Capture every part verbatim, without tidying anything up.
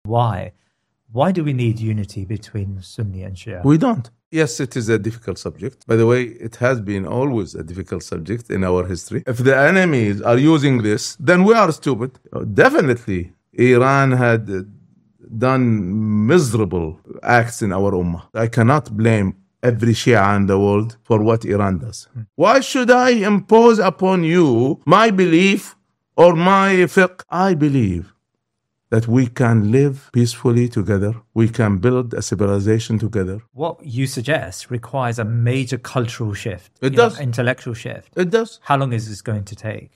Why? Why do we need unity between Sunni and Shia? We don't. Yes, it is a difficult subject. By the way, it has been always a difficult subject in our history. If the enemies are using this, then we are stupid. Definitely, Iran had uh, done miserable acts in our ummah. I cannot blame every Shia in the world for what Iran does. Hmm. Why should I impose upon you my belief or my fiqh? I believe that we can live peacefully together. We can build a civilization together. What you suggest requires a major cultural shift. It does. Know, intellectual shift. It does. How long is this going to take?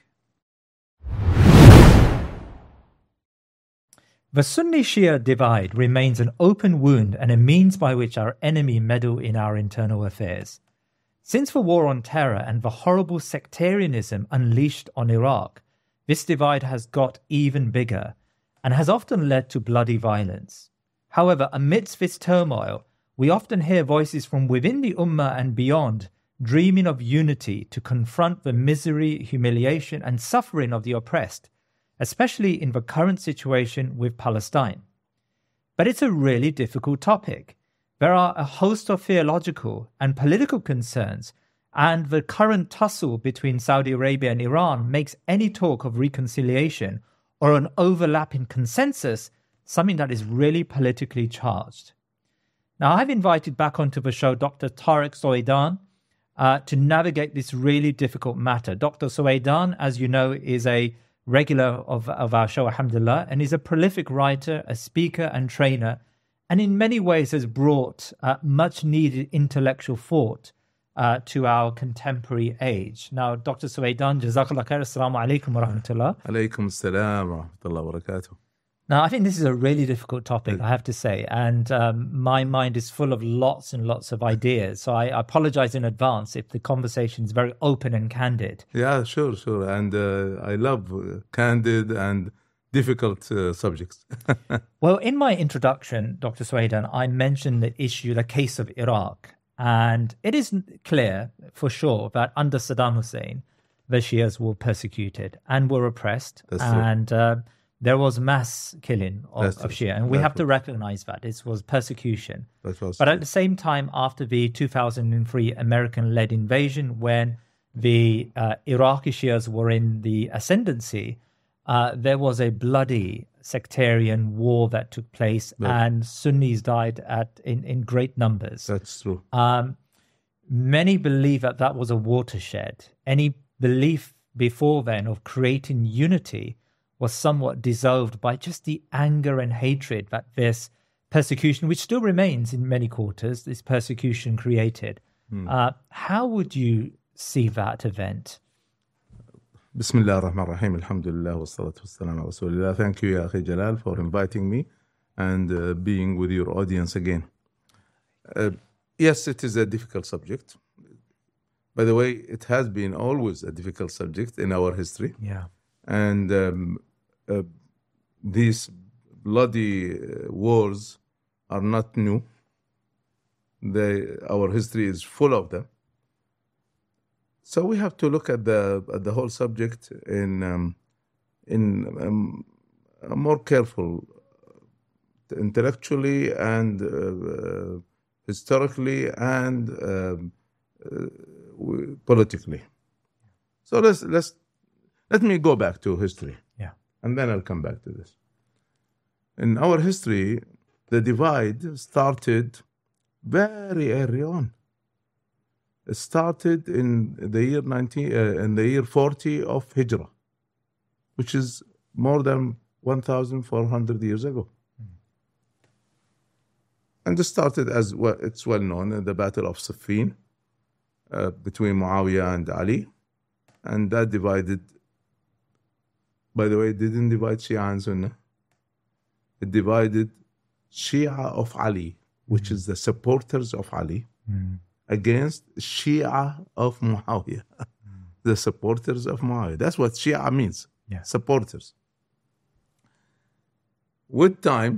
The Sunni-Shia divide remains an open wound and a means by which our enemy meddle in our internal affairs. Since the war on terror and the horrible sectarianism unleashed on Iraq, this divide has got even bigger and has often led to bloody violence. However, amidst this turmoil, we often hear voices from within the Ummah and beyond dreaming of unity to confront the misery, humiliation and suffering of the oppressed, especially in the current situation with Palestine. But it's a really difficult topic. There are a host of theological and political concerns, and the current tussle between Saudi Arabia and Iran makes any talk of reconciliation or an overlapping consensus something that is really politically charged. Now, I've invited back onto the show Doctor Tariq Soidan uh, to navigate this really difficult matter. Doctor Soidan, as you know, is a regular of, of our show, alhamdulillah, and is a prolific writer, a speaker and trainer, and in many ways has brought uh, much needed intellectual thought uh, to our contemporary age. Now, Doctor Soidan, Jazakallah khair, Assalamu alaikum wa rahmatullah. Alaykum assalam wa rahmatullah wa barakatuh. Now, I think this is a really difficult topic, I have to say, and um, my mind is full of lots and lots of ideas. So I, I apologize in advance if the conversation is very open and candid. Yeah, sure, sure. And uh, I love uh, candid and difficult uh, subjects. Well, in my introduction, Doctor Soidan, I mentioned the issue, the case of Iraq. And it is clear for sure that under Saddam Hussein, the Shias were persecuted and were oppressed. That's and true. Uh, there was mass killing of, of Shia. And we That's have to true. recognize that. It was persecution. That was but true. at the same time, after the two thousand three American-led invasion, when the uh, Iraqi Shias were in the ascendancy, uh, there was a bloody sectarian war that took place, Yeah. and Sunnis died at in, in great numbers. That's true. Um, many believe that that was a watershed. Any belief before then of creating unity was somewhat dissolved by just the anger and hatred that this persecution, which still remains in many quarters, this persecution created. Hmm. Uh, how would you see that event? Bismillah ar-Rahman ar-Rahim, alhamdulillah, wa salatu wa salam ala Rasulillah. Thank you, Ya Akhi Jalal, for inviting me and uh, being with your audience again. Uh, yes, it is a difficult subject. By the way, it has been always a difficult subject in our history. Yeah. And um, uh, these bloody uh, wars are not new. They, our history is full of them. So we have to look at the at the whole subject in um, in um, a more careful, intellectually and uh, uh, historically and um, uh, politically. So let's let's let me go back to history. Yeah. And then I'll come back to this. In our history, the divide started very early on. It started in the year nineteen, uh, in the year forty of Hijrah, which is more than one thousand four hundred years ago. Mm. And it started as well, it's well known, in the Battle of Siffin uh, between Muawiyah and Ali, and that divided. By the way, it didn't divide Shia and Sunnah. It divided Shia of Ali, which mm. is the supporters of Ali, mm. against Shia of Muawiyah, mm. the supporters of Muawiyah. That's what Shia means, yeah. supporters. With time,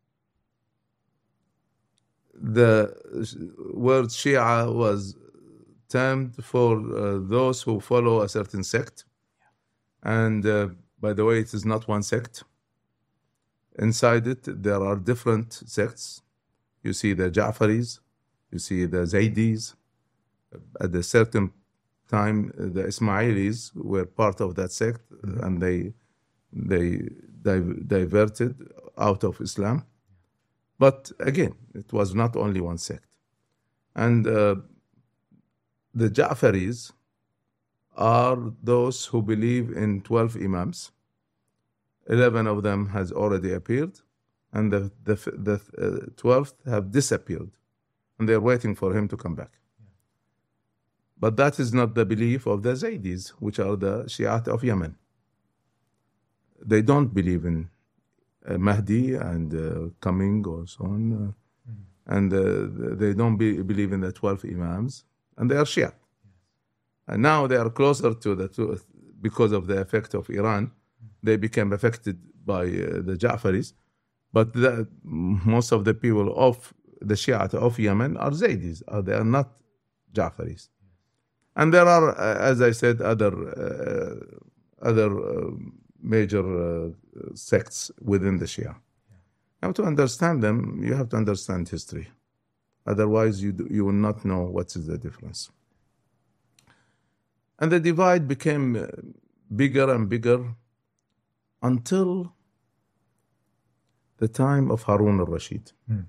the word Shia was termed for uh, those who follow a certain sect. Yeah. And uh, by the way, it is not one sect. Inside it, there are different sects. You see the Ja'faris, you see the Zaydis. At a certain time, the Ismailis were part of that sect, mm-hmm. and they they di- diverted out of Islam. But again, it was not only one sect. And uh, the Ja'faris are those who believe in twelve Imams. eleven of them has already appeared, and the, the, the uh, twelfth have disappeared, and they're waiting for him to come back. Yeah. But that is not the belief of the Zaydis, which are the Shi'at of Yemen. They don't believe in uh, Mahdi and uh, coming or so on, uh, mm-hmm. and uh, they don't be, believe in the twelve Imams, and they are Shi'at. Yes. And now they are closer to the truth because of the effect of Iran. They became affected by uh, the Ja'faris, but the, most of the people of the Shi'at of Yemen are Zaydis. Uh, they are not Ja'faris. And there are, uh, as I said, other uh, other uh, major uh, sects within the Shia. Yeah. Now, to understand them, you have to understand history. Otherwise, you do, you will not know what is the difference. And the divide became bigger and bigger until the time of Harun al-Rashid, hmm.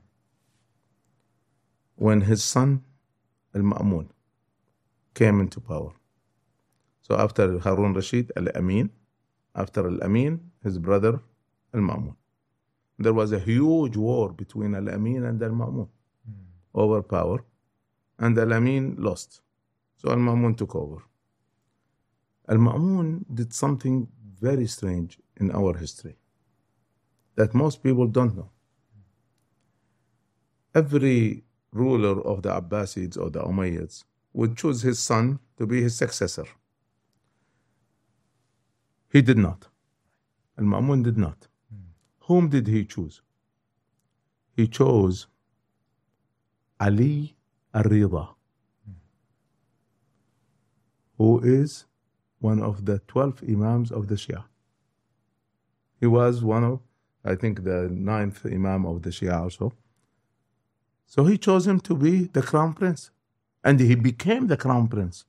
when his son al-Ma'mun came into power. So after Harun al-Rashid, al-Amin, after al-Amin, his brother al-Ma'mun. There was a huge war between al-Amin and al-Ma'mun hmm. over power, and al-Amin lost. So al-Ma'mun took over. Al-Ma'mun did something very strange in our history that most people don't know. Every ruler of the Abbasids or the Umayyads would choose his son to be his successor. He did not. Al-Ma'mun did not. Hmm. Whom did he choose? He chose Ali al-Rida, hmm. who is one of the twelve Imams of the Shia. He was one of, I think, the ninth Imam of the Shia also. So he chose him to be the crown prince. And he became the crown prince.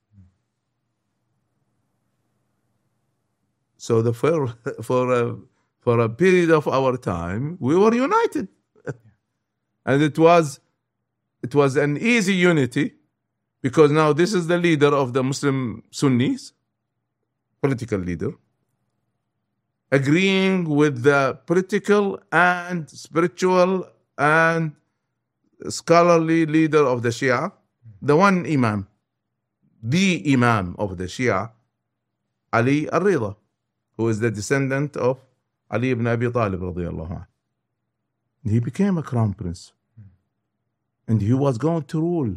So the, for, for, a, for a period of our time, we were united. And it was, it was an easy unity, because now this is the leader of the Muslim Sunnis, political leader, agreeing with the political and spiritual and scholarly leader of the Shia, the one Imam, the Imam of the Shia, Ali al-Rida, who is the descendant of Ali ibn Abi Talib radiyallahu anhu. He became a crown prince, and he was going to rule.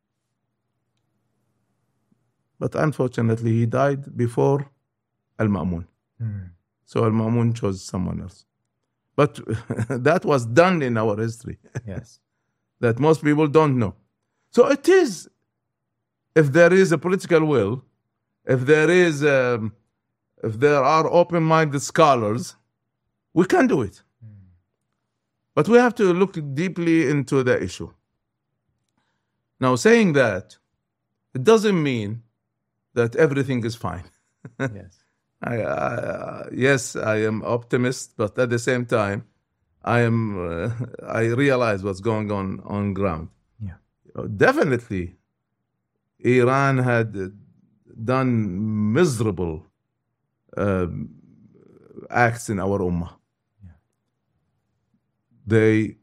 But unfortunately, he died before Al-Ma'mun. Mm. So Al-Ma'mun chose someone else. But that was done in our history. Yes. That most people don't know. So it is, if there is a political will, if there is, um, if there are open-minded scholars, we can do it. Mm. But we have to look deeply into the issue. Now, saying that, it doesn't mean that everything is fine. Yes. I, I, yes, I am optimist, but at the same time, I am. Uh, I realize what's going on on ground. Yeah, definitely, Iran had done miserable uh, acts in our ummah. Yeah. They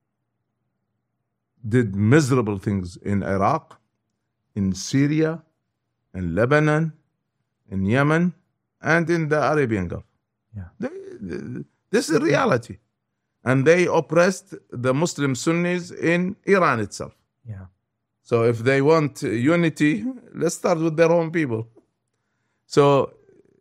did miserable things in Iraq, in Syria, in Lebanon, in Yemen, and in the Arabian Gulf. Yeah. They, they, this is reality. And they oppressed the Muslim Sunnis in Iran itself. Yeah. So if they want unity, let's start with their own people. So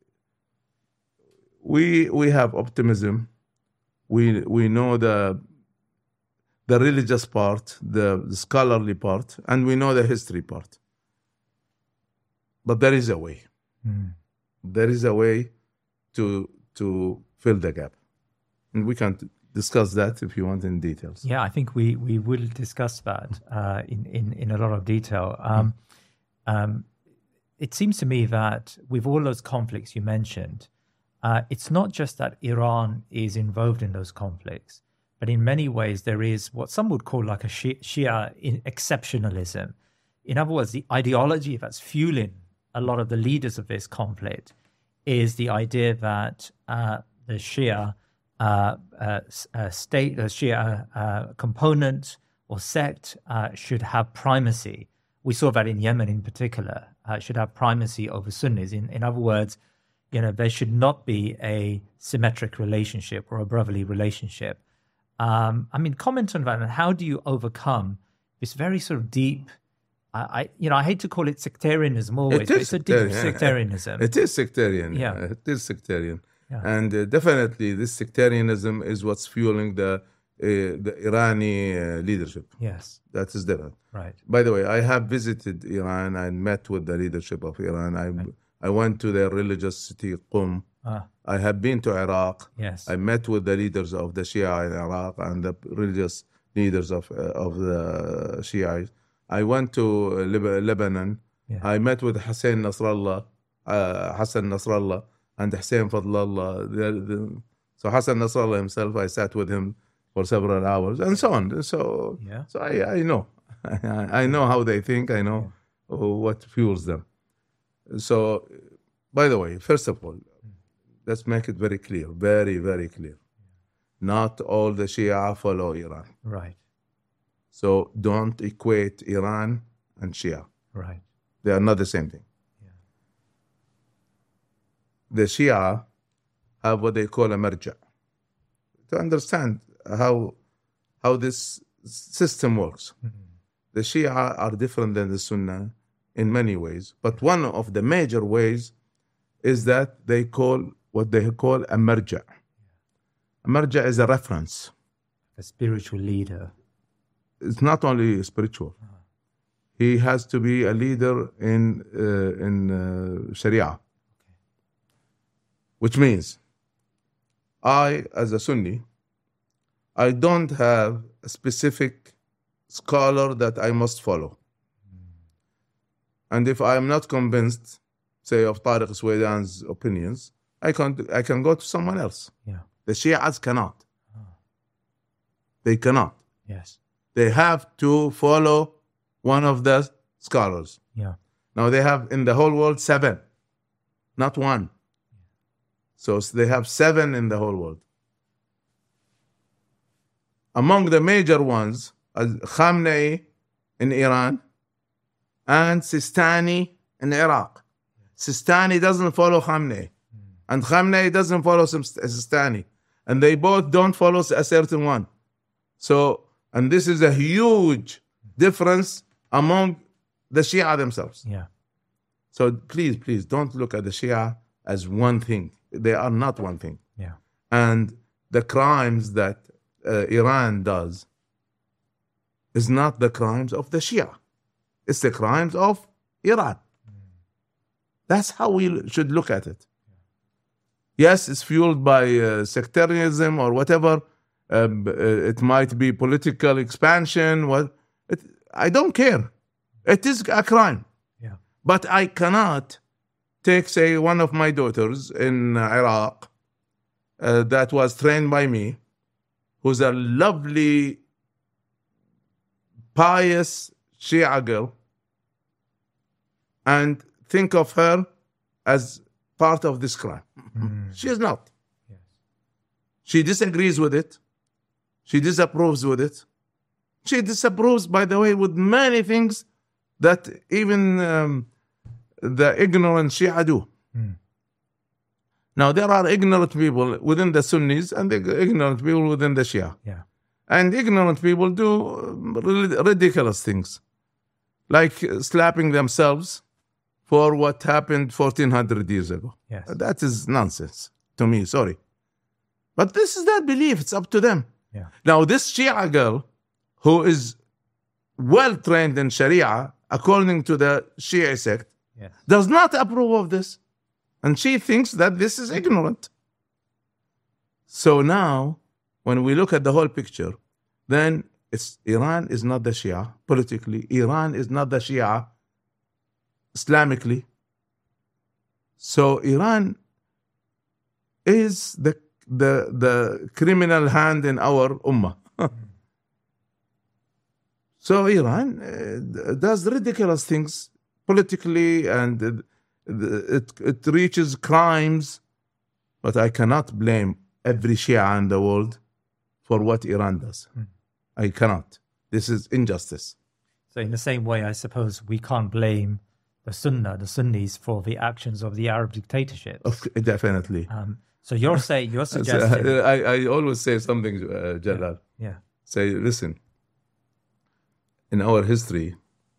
we we have optimism. We we know the the religious part, the, the scholarly part, and we know the history part. But there is a way. Mm. There is a way to to fill the gap, and we can discuss that if you want in details. Yeah, I think we, we will discuss that uh, in, in, in a lot of detail. Um, um, it seems to me that with all those conflicts you mentioned, uh, it's not just that Iran is involved in those conflicts, but in many ways there is what some would call like a Shia, Shia exceptionalism. In other words, the ideology that's fueling a lot of the leaders of this conflict is the idea that uh, the Shia uh, uh, uh, state, the Shia uh, component or sect uh, should have primacy. We saw that in Yemen in particular, uh, should have primacy over Sunnis. In, in other words, you know, there should not be a symmetric relationship or a brotherly relationship. Um, I mean, comment on that, and how do you overcome this very sort of deep, I, I you know, I hate to call it sectarianism always, It but is it's a deep sectarian. sectarianism. It is sectarian. Yeah. Uh, It is sectarian. Yeah. And uh, definitely this sectarianism is what's fueling the uh, the Irani uh, leadership. Yes, That is different. right. By the way, I have visited Iran and met with the leadership of Iran. I I went to their religious city, Qum. Ah, I have been to Iraq. yes. I met with the leaders of the Shia in Iraq and the religious leaders of uh, of the Shiites. I went to uh, Leb- Lebanon. Yeah. I met with Hussein Nasrallah, uh, Hassan Nasrallah, and Hussein Fadlallah. The- the- So Hassan Nasrallah himself, I sat with him for several hours, and so on. So, Yeah. so I, I know, I know how they think. I know what fuels them. So, by the way, first of all, let's make it very clear, very, very clear. Not all the Shia follow Iran. Right, So don't equate Iran and Shia. right. They are not the same thing. The Shia have what they call a marja. To understand how how this system works, the Shia are different than the Sunnah in many ways, but one of the major ways is that they call what they call a marja. A marja is a reference. A spiritual leader. It's not only spiritual. He has to be a leader in uh, in uh, Sharia, which means I, as a Sunni, I don't have a specific scholar that I must follow. And if I am not convinced, say, of Tariq Suwaidan's opinions, I can I can go to someone else. Yeah. The Shias cannot. They cannot. Yes. They have to follow one of the scholars. Yeah. Now they have in the whole world seven, not one. So they have seven in the whole world. Among the major ones, are Khamenei in Iran and Sistani in Iraq. Sistani doesn't follow Khamenei, and Khamenei doesn't follow Sistani, and they both don't follow a certain one. So, and this is a huge difference among the Shia themselves. Yeah. So please, please don't look at the Shia as one thing. They are not one thing. Yeah. And the crimes that uh, Iran does is not the crimes of the Shia. It's the crimes of Iran. That's how we should look at it. Yes, it's fueled by uh, sectarianism or whatever. Um, uh, it might be political expansion. What? It, I don't care. It is a crime. Yeah. But I cannot take, say, one of my daughters in Iraq uh, that was trained by me, who's a lovely, pious Shia girl, and think of her as part of this crime. Mm. She is not. Yes. She disagrees with it. She disapproves with it. She disapproves, by the way, with many things that even um, the ignorant Shia do. Mm. Now, there are ignorant people within the Sunnis and the ignorant people within the Shia. Yeah. And ignorant people do ridiculous things, like slapping themselves for what happened fourteen hundred years ago. Yes. That is nonsense to me, sorry. But this is their belief. It's up to them. Yeah. Now, this Shia girl, who is well trained in Sharia, according to the Shia sect, Yes. does not approve of this. And she thinks that this is ignorant. So now when we look at the whole picture, then it's Iran is not the Shia politically. Iran is not the Shia Islamically. So Iran is the the the criminal hand in our ummah. So Iran uh, does ridiculous things politically, and it, it it reaches crimes. But I cannot blame every Shia in the world for what Iran does. Hmm. I cannot. This is injustice. So in the same way, I suppose we can't blame the Sunnah, the Sunnis, for the actions of the Arab dictatorships. Okay, definitely. Um, so you're saying, you're suggesting... I, I always say something, uh, Jalal. Yeah. yeah. Say, listen, in our history,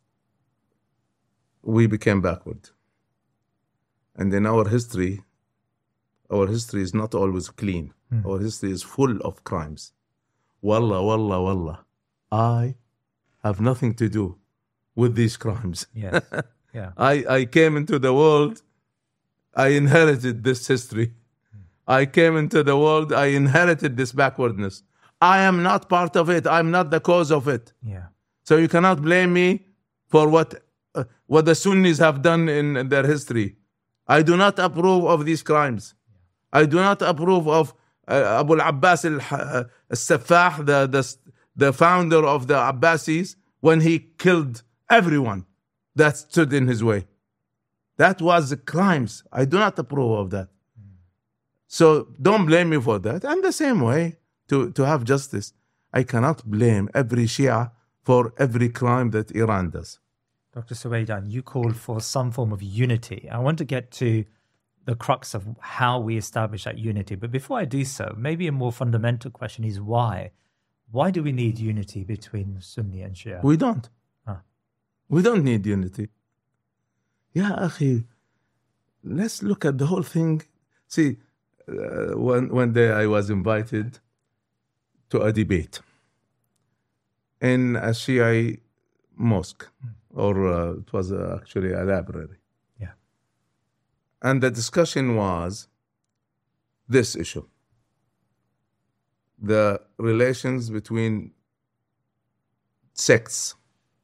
we became backward. And in our history, our history is not always clean. Hmm. Our history is full of crimes. Wallah, wallah, wallah. I have nothing to do with these crimes. Yes. Yeah. I, I came into the world, I inherited this history. Hmm. I came into the world, I inherited this backwardness. I am not part of it. I'm not the cause of it. Yeah. So you cannot blame me for what uh, what the Sunnis have done in, in their history. I do not approve of these crimes. I do not approve of uh, Abu al-Abbas al-Saffah, the, the, the founder of the Abbasis, when he killed everyone that stood in his way. That was the crimes. I do not approve of that. Mm. So don't blame me for that. And the same way, to, to have justice, I cannot blame every Shia for every crime that Iran does. Doctor Suwaidan, you called for some form of unity. I want to get to the crux of how we establish that unity. But before I do so, maybe a more fundamental question is why? Why do we need unity between Sunni and Shia? We don't. Huh. We don't need unity. Yeah, akhi, let's look at the whole thing. See, uh, one, one day I was invited to a debate in a Shia mosque, hmm. or uh, it was uh, actually a library. And the discussion was this issue: the relations between sects.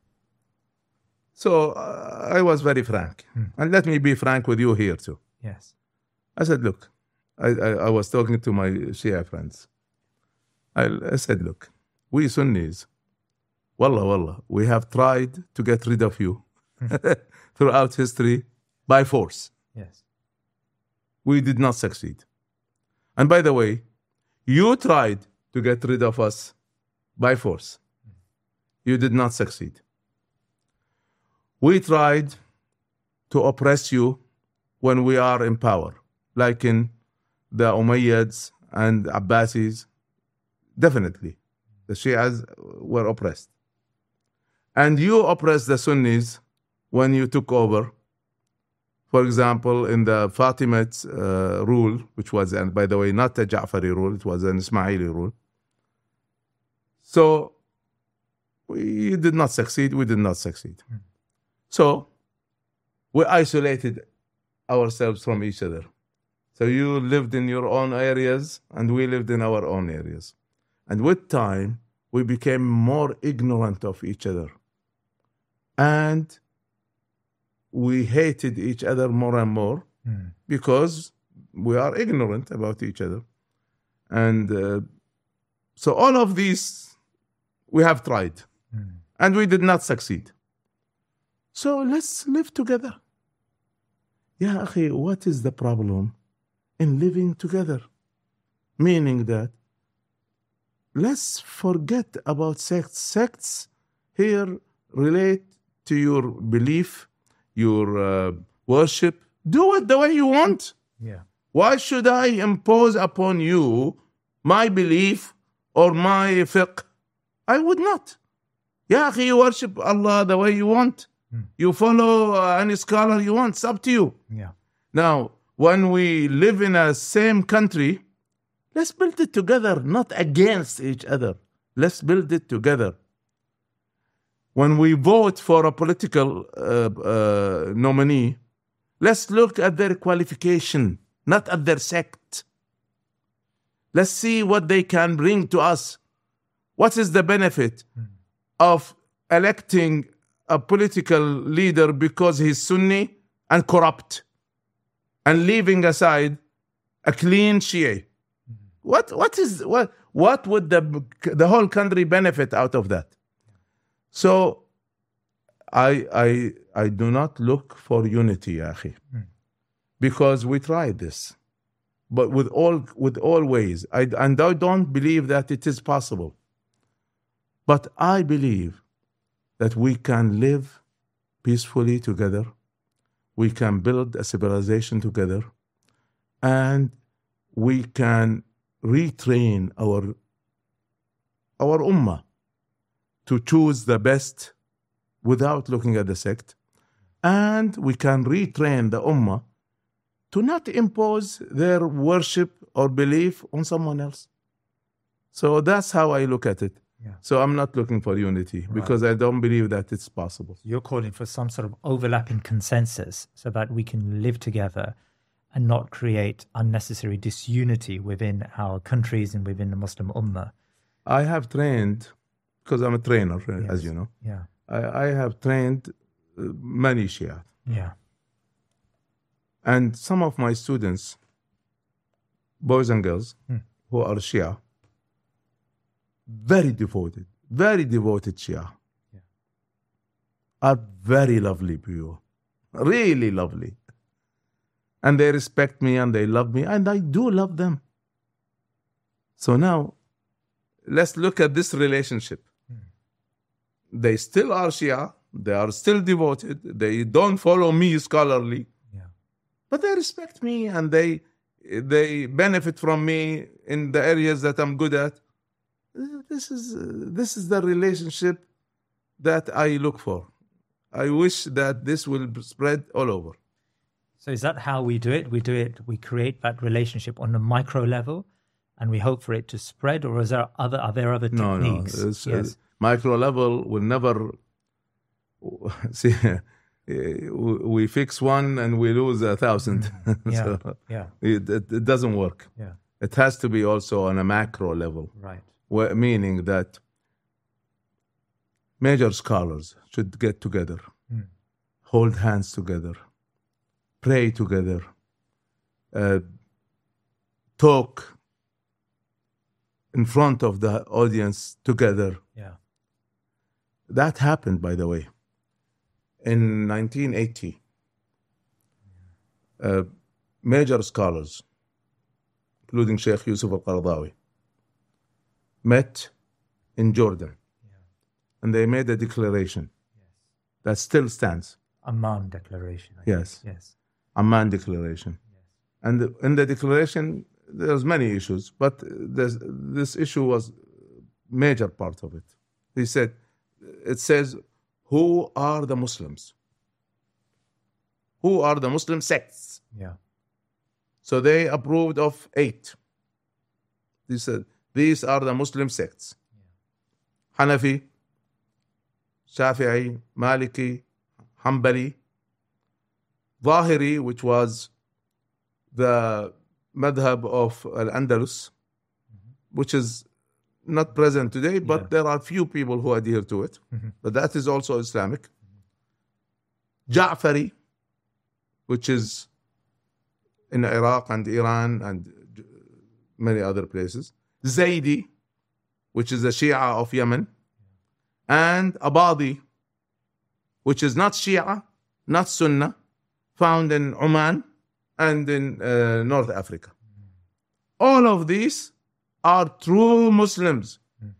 So uh, I was very frank. Hmm. And let me be frank with you here too. Yes. I said, look, I, I, I was talking to my Shia friends. I, I said, look, we Sunnis, wallah, wallah, we have tried to get rid of you throughout history by force. Yes. We did not succeed. And by the way, you tried to get rid of us by force. You did not succeed. We tried to oppress you when we are in power, like in the Umayyads and Abbasis. Definitely, the Shias were oppressed. And you oppressed the Sunnis when you took over. For example, in the Fatimid uh, rule, which was, and by the way, not a Ja'fari rule, it was an Ismaili rule. So we did not succeed, we did not succeed. Mm. So we isolated ourselves from each other. So you lived in your own areas, and we lived in our own areas. And with time, we became more ignorant of each other. And we hated each other more and more mm. because we are ignorant about each other. And uh, so all of these we have tried mm. and we did not succeed. So let's live together. Ya akhi, what is the problem in living together? Meaning that let's forget about sects. Sects here relate to your belief, your uh, worship. Do it the way you want. Yeah. Why should I impose upon you my belief or my fiqh? I would not. Ya akhi, you worship Allah the way you want. Hmm. You follow uh, any scholar you want. It's up to you. Yeah. Now, when we live in a same country, let's build it together, not against each other. Let's build it together. When we vote for a political uh, uh, nominee, let's look at their qualification, not at their sect. Let's see what they can bring to us. What is the benefit of electing a political leader because he's Sunni and corrupt, and leaving aside a clean Shia? What what is what what would the the whole country benefit out of that? So I I I do not look for unity, ya akhi, because we tried this, but with all with all ways, I and I don't believe that it is possible. But I believe that we can live peacefully together, we can build a civilization together, and we can retrain our our ummah to choose the best without looking at the sect, and we can retrain the ummah to not impose their worship or belief on someone else. So that's how I look at it. Yeah. So I'm not looking for unity because I don't believe that it's possible. You're calling for some sort of overlapping consensus so that we can live together and not create unnecessary disunity within our countries and within the Muslim Ummah. I have trained, because I'm a trainer, Yes. as you know, Yeah, I, I have trained uh, many Shia. yeah, And some of my students, boys and girls, Hmm. who are Shia, very devoted, very devoted Shia, Yeah. are very lovely people, really lovely. And they respect me and they love me, and I do love them. So now, let's look at this relationship. They still are Shia, they are still devoted, they don't follow me scholarly, yeah, but they respect me and they they benefit from me in the areas that I'm good at. This is this is the relationship that I look for. I wish that this will spread all over. So is that how we do it? We do it, we create that relationship on the micro level and we hope for it to spread, or is there other, are there other No, no, techniques? it's, uh, Yes. micro level will never see. We fix one and we lose a thousand. Yeah, So yeah, it, it, it doesn't work. yeah, It has to be also on a macro level, right. where, meaning that major scholars should get together, Mm. hold hands together, pray together, uh, talk in front of the audience together. Yeah, That happened, by the way, in nineteen eighty. Uh, major scholars, including Sheikh Yusuf al-Qaradawi, met in Jordan, and they made a declaration that still stands. Amman Declaration. I Yes. think. Yes. Amman Declaration. And the- in the declaration, there's many issues, but there's, this issue was a major part of it. He said, it says, who are the Muslims? Who are the Muslim sects? Yeah. So they approved of eight. They said, these are the Muslim sects. Hanafi, Shafi'i, Maliki, Hanbali, Zahiri, which was the madhab of Al-Andalus, which is not present today, but Yeah. there are few people who adhere to it. Mhm. But that is also Islamic. Ja'fari, which is in Iraq and Iran and many other places. Zaydi, which is the Shia of Yemen. And Abadi, which is not Shia, not Sunnah, found in Oman and in uh, North Africa. All of these are true Muslims.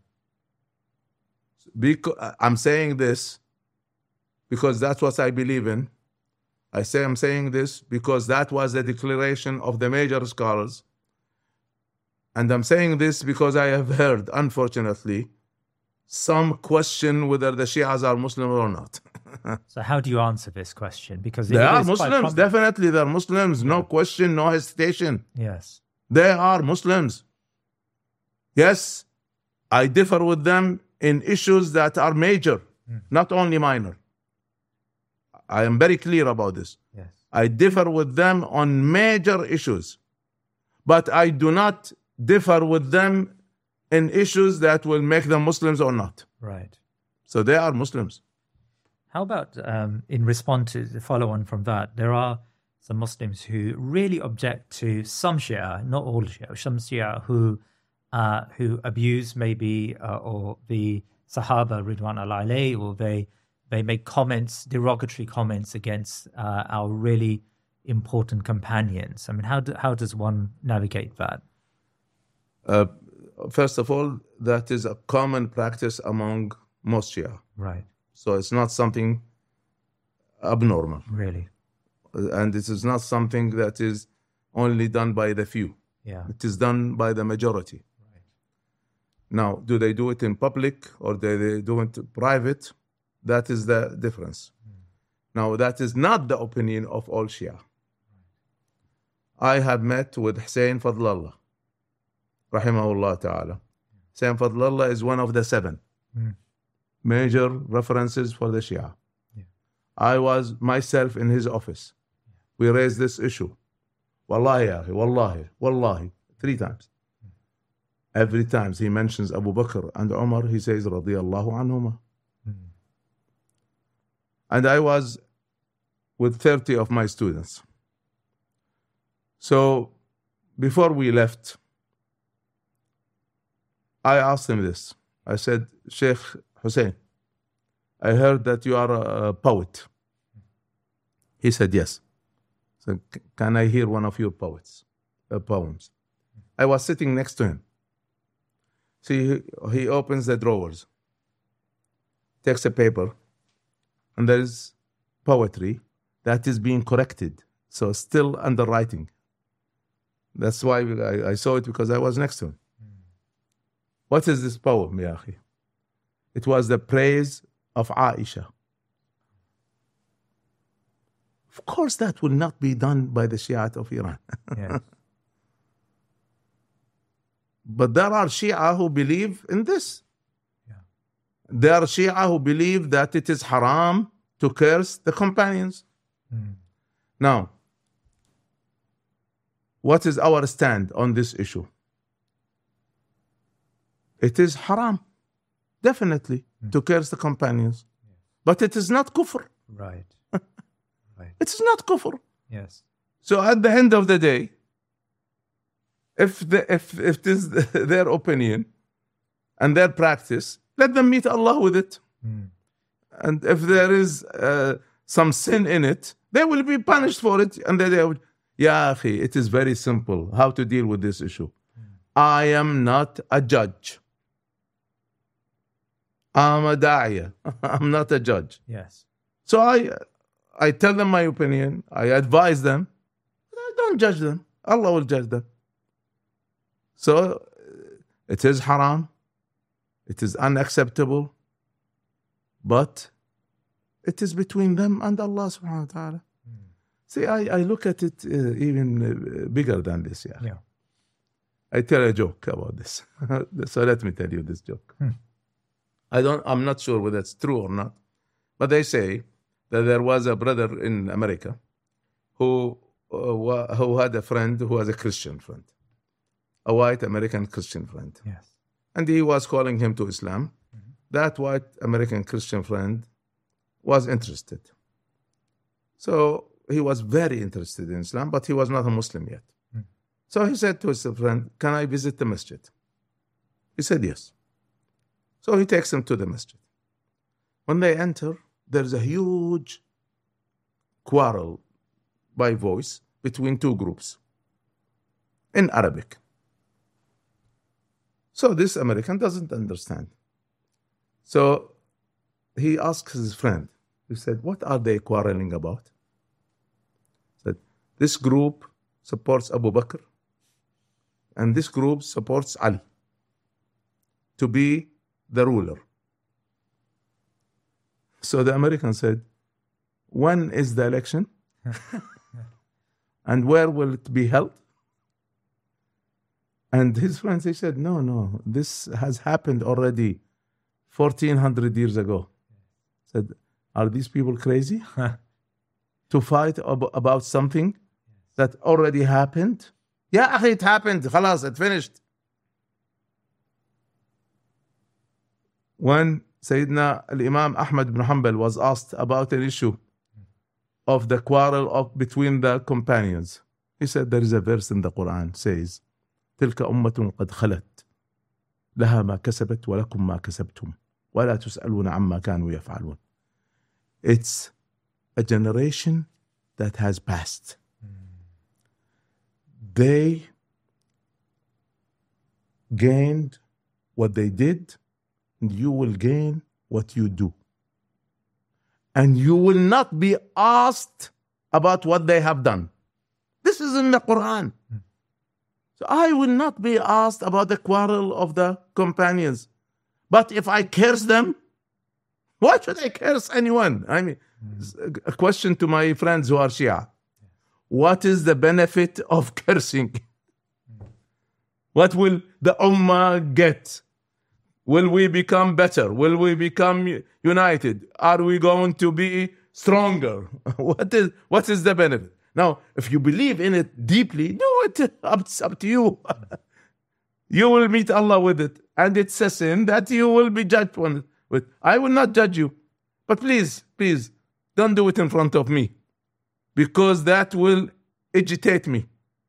Because, I'm saying this because that's what I believe in. I say I'm saying this because that was the declaration of the major scholars. And I'm saying this because I have heard, unfortunately, some question whether the Shias are Muslim or not. So how do you answer this question? Because They it are is quite Muslims, prom- definitely they're Muslims, no question, no hesitation. Yes. They are Muslims. Yes, I differ with them in issues that are major, not only minor. I am very clear about this. Yes. I differ with them on major issues, but I do not differ with them in issues that will make them Muslims or not. Right. So they are Muslims. How about um, in response to the follow on from that, there are some Muslims who really object to some Shia, not all Shia, some Shia who uh, who abuse maybe uh, or the Sahaba Ridwan al-Alayh, or they they make comments, derogatory comments against uh, our really important companions. I mean, how do, how does one navigate that? Uh, first of all, that is a common practice among most Shia. Right. So it's not something abnormal. Really. And this is not something that is only done by the few. Yeah. It is done by the majority. Right. Now, do they do it in public or do they do it private? That is the difference. Mm. Now, that is not the opinion of all Shia. Right. I have met with Hussein Fadlallah, rahimahullah ta'ala. Hussein Fadlallah is one of the seven mm. major references for the Shia. Yeah. I was myself in his office. Yeah. We raised this issue. Wallahi, ya akhi, wallahi, wallahi, three times. Mm. Every time he mentions Abu Bakr and Umar, he says, radiyallahu anhuma. Mm. And I was with thirty of my students. So before we left, I asked him this. I said, Sheikh Hussein, I heard that you are a poet. He said, yes. So can I hear one of your poets, uh, poems? I was sitting next to him. See, he opens the drawers, takes a paper, and there is poetry that is being corrected. So still underwriting. That's why I, I saw it, because I was next to him. Mm. What is this poem, ya akhi? It was the praise of Aisha. Of course, that will not be done by the Shiite of Iran. Yeah. But there are Shia who believe in this. Yeah. There are Shia who believe that it is haram to curse the companions. Mm. Now, what is our stand on this issue? It is haram, definitely, mm. to curse the companions. Yes. But it is not kufr. Right. Right. It is not kufr. Yes. So at the end of the day, if the, if if it is their opinion and their practice, let them meet Allah with it. Mm. And if there is uh, some sin in it, they will be punished for it. And then they would, Ya akhi, it is very simple how to deal with this issue. Mm. I am not a judge. I'm a da'iyah. I'm not a judge. Yes. So I I tell them my opinion. I advise them. I don't judge them. Allah will judge them. So it is haram. It is unacceptable. But it is between them and Allah subhanahu wa ta'ala. Mm. See, I, I look at it uh, even uh, bigger than this. Yeah. yeah. I tell a joke about this. So let me tell you this joke. Hmm. I don't, I'm not sure whether it's true or not. But they say that there was a brother in America who, uh, who had a friend who was a Christian friend. A white American Christian friend. Yes. And he was calling him to Islam. Mm-hmm. That white American Christian friend was interested. So he was very interested in Islam, but he was not a Muslim yet. Mm. So he said to his friend, can I visit the masjid? He said yes. So he takes him to the masjid. When they enter, there's a huge quarrel by voice between two groups in Arabic. So this American doesn't understand. So he asks his friend, he said, what are they quarreling about? He said, this group supports Abu Bakr and this group supports Ali to be the ruler. So the American said, when is the election? And where will it be held? And his friends, they said, no, no, this has happened already fourteen hundred years ago. Said, are these people crazy to fight ab- about something that already happened? Yeah, it happened. Khalas, it finished. when Sayyidina al-Imam Ahmad ibn Hanbal was asked about an issue of the quarrel of between the companions, he said there is a verse in the Quran says, تلك أمة قد خلت لها ما كسبت ولكم ما كسبتم ولا تسألون عما كانوا يفعلون. It's a generation that has passed. They gained what they did, and you will gain what you do. And you will not be asked about what they have done. This is in the Quran. So I will not be asked about the quarrel of the companions. But if I curse them, why should I curse anyone? I mean, a question to my friends who are Shia. What is the benefit of cursing? What will the Ummah get? Will we become better? Will we become united? Are we going to be stronger? What is, what is the benefit? Now, if you believe in it deeply, do it. It's up to you. You will meet Allah with it. And it's a sin that you will be judged with. I will not judge you. But please, please, don't do it in front of me. Because that will agitate me.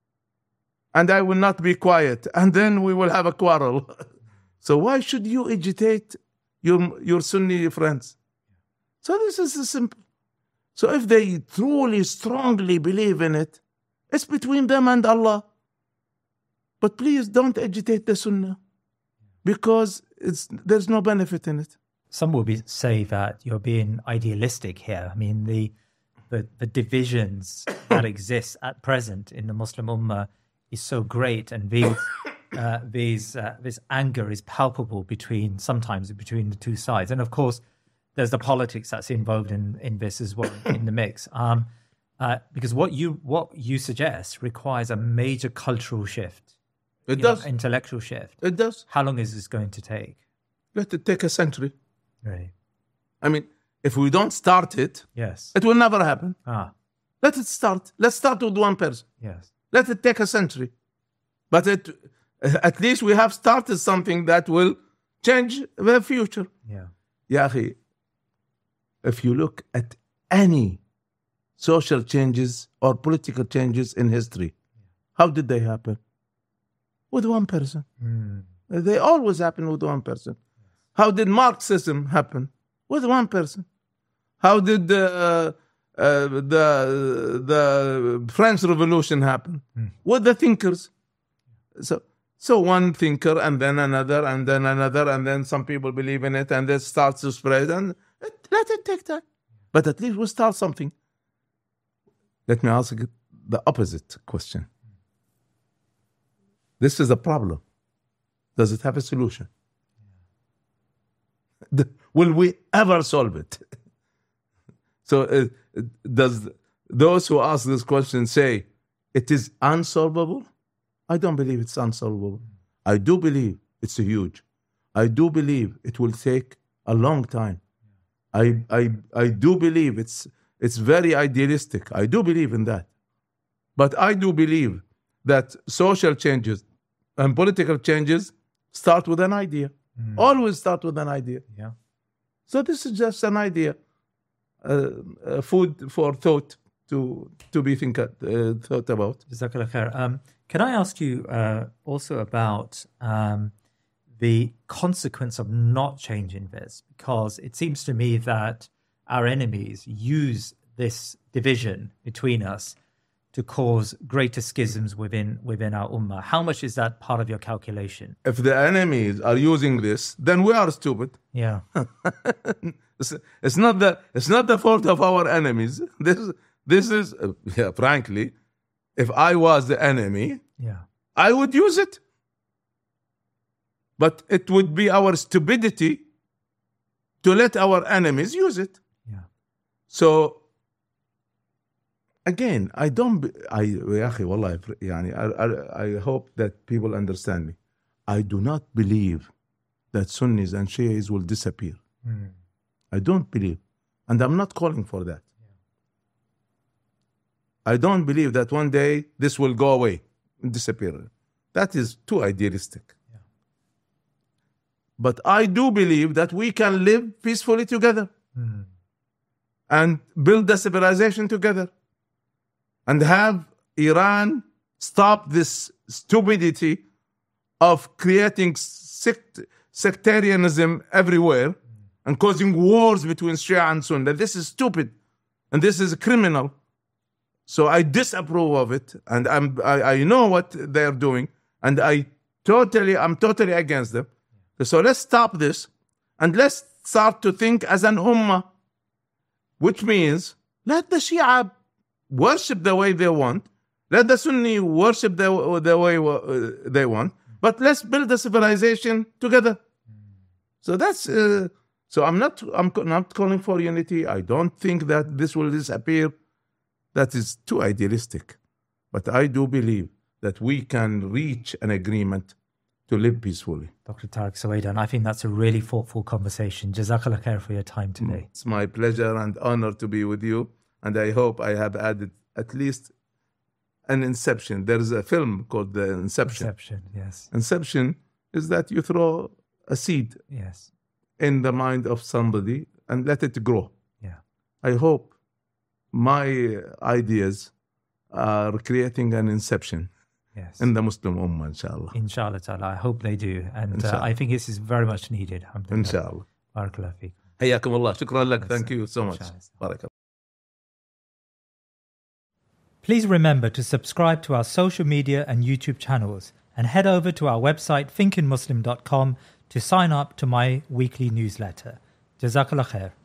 And I will not be quiet. And then we will have a quarrel. So why should you agitate your, your Sunni friends? So this is simple. So if they truly, strongly believe in it, it's between them and Allah. But please don't agitate the Sunnah, because it's, there's no benefit in it. Some will be, say that you're being idealistic here. I mean, the the, the divisions that exist at present in the Muslim Ummah is so great, and these, uh, these, uh, this anger is palpable between, sometimes between the two sides. And of course, there's the politics that's involved in, in this as well, in the mix. Um, uh, because what you what you suggest requires a major cultural shift. It does. Know, intellectual shift. It does. How long is this going to take? Let it take a century. Really? I mean, if we don't start it, yes, it will never happen. Ah. Let it start. Let's start with one person. Yes. Let it take a century. But it, at least we have started something that will change the future. Yeah. Ya akhi, if you look at any social changes or political changes in history, how did they happen? With one person. Mm. They always happen with one person. How did Marxism happen? With one person. How did uh, uh, the the French Revolution happen? Mm. With the thinkers. So so one thinker and then another and then another and then some people believe in it and it starts to spread, and it, let it take time. But at least we start something. Let me ask you the opposite question. This is a problem. Does it have a solution? The, will we ever solve it? So uh, does those who ask this question say it is unsolvable? I don't believe it's unsolvable. I do believe it's huge. I do believe it will take a long time. I I I do believe it's it's very idealistic. I do believe in that. But I do believe that social changes and political changes start with an idea. Mm. Always start with an idea. Yeah. So this is just an idea, uh, uh, food for thought to to be think, uh, thought about. Jazakallah khair. Um, can I ask you uh, also about um, the consequence of not changing this? Because it seems to me that our enemies use this division between us to cause greater schisms within within our ummah. How much is that part of your calculation? If the enemies are using this, then we are stupid. Yeah. it's, it's not the it's not the fault of our enemies. This this is uh, yeah, frankly, if I was the enemy, yeah, I would use it. But it would be our stupidity to let our enemies use it. Yeah. So again, I don't. I, يا أخي, والله, يعني, I, I, I hope that people understand me. I do not believe that Sunnis and Shias will disappear. Mm. I don't believe, and I'm not calling for that. Yeah. I don't believe that one day this will go away and disappear. That is too idealistic. Yeah. But I do believe that we can live peacefully together mm. and build the civilization together and have Iran stop this stupidity of creating sect- sectarianism everywhere and causing wars between Shia and Sunni. This is stupid and this is criminal. So I disapprove of it, and I'm, I, I know what they're doing, and I totally, I'm totally against them. So let's stop this, and let's start to think as an ummah, which means let the Shia worship the way they want, let the Sunni worship the, the way uh, they want, but let's build a civilization together. So that's, uh, so I'm not, I'm not calling for unity. I don't think that this will disappear. That is too idealistic. But I do believe that we can reach an agreement to live peacefully. Doctor Tariq Suwaidan, I think that's a really thoughtful conversation. Jazakallah khair for your time today. It's my pleasure and honor to be with you. And I hope I have added at least an inception. There is a film called The Inception. Inception, yes. Inception is that you throw a seed Yes. in the mind of somebody and let it grow. Yeah. I hope my ideas are creating an inception Yes. in the Muslim Ummah, inshallah. Inshallah ta'ala. I hope they do. And uh, Inshallah. I think this is very much needed. Alhamdulillah. Inshallah. Barakallah feek. حياكم الله. شكرا لك. Thank you so much. Inshallah. بارك الله. Please remember to subscribe to our social media and YouTube channels and head over to our website thinking muslim dot com to sign up to my weekly newsletter. Jazakallah khair.